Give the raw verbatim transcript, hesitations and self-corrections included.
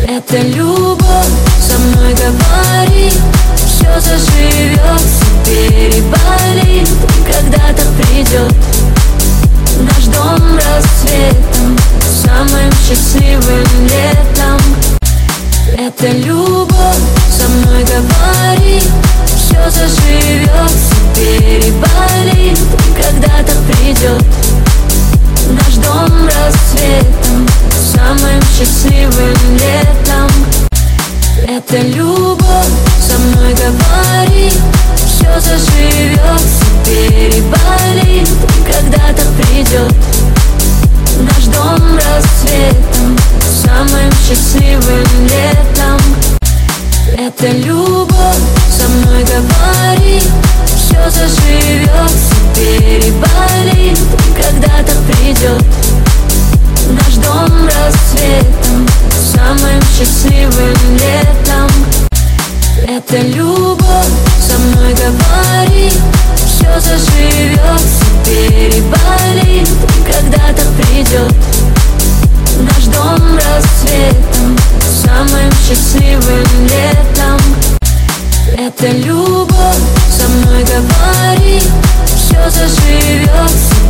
Это любовь, со мной говори, все заживет, переболит, когда-то придет наш дом рассветом, самым счастливым летом. Это любовь, со мной говори, все заживет, переболит, когда-то придет наш дом рассветом, самым счастливым летом. Это любовь, со мной говори, все заживет, переболит, когда-то придет наш дом рассветом, самым счастливым летом. Это любовь, со мной говори, все заживет, переболит, когда-то придет наш дом рассветом, самым счастливым летом. Это любовь, со мной говори, все заживет, переболит, когда-то придет наш дом рассветом, самым счастливым летом. Это любовь, со мной говори, все заживет,